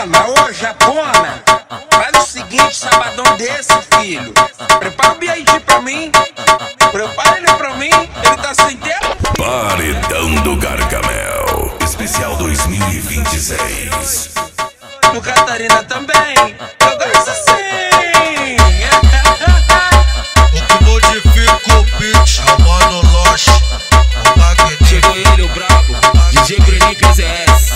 Japona, ô Japona, faz o seguinte, sabadão desse, filho. Prepara o B.I.G. pra mim. Prepara ele pra mim, ele tá sem tempo. Paredão do Gargamel, especial 2026. No Catarina também, eu gosto assim. O que modifica o beat é o Mano Loche, o Magneto. Chegou ele, o brabo, DJ Bruninho PZS.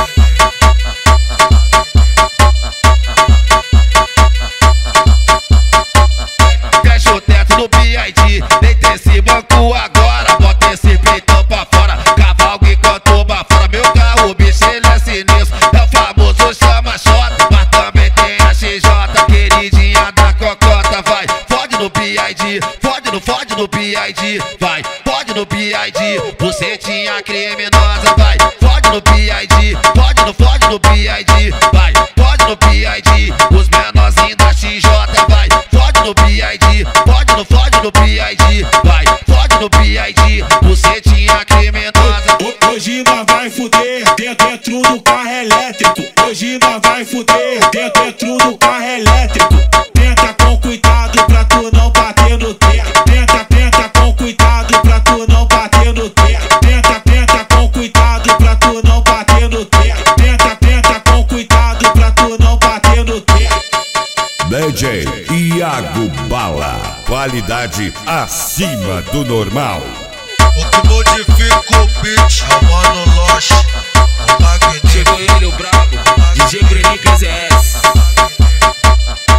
Fecha o teto no B.I.G. Deita esse banco agora, bota esse peitão pra fora. Cavalgue enquanto bafora, meu carro, bicho, ele é sinistro. É o famoso chama-chota, mas também tem a XJ, queridinha da cocota. Vai, fode no B.I.G, fode no B.I.G. Vai, fode no B.I.G, bucetinha criminosa. Vai, fode no B.I.G, fode no B.I.G. Vai, fode no B.I.G, os menorzinhos da XJ. Vai, fode no B.I.G, fode no B.I.G. Vai, fode no B.I.G, bucetinha criminosa. Hoje nós vai fuder dentro do carro elétrico. Hoje nós vai fuder dentro do carro elétrico. Tenta com cuidado pra tu não bater no teto. Tenta com cuidado pra tu não bater no teto. Tenta com cuidado pra tu não bater no teto. Tenta com cuidado pra tu não bater no teto. DJ Iago Bala, qualidade acima do normal. O que modifica o beat é o Mano Loche, o Magneto. Chegou ele, o brabo, DJ Bruninho PZS.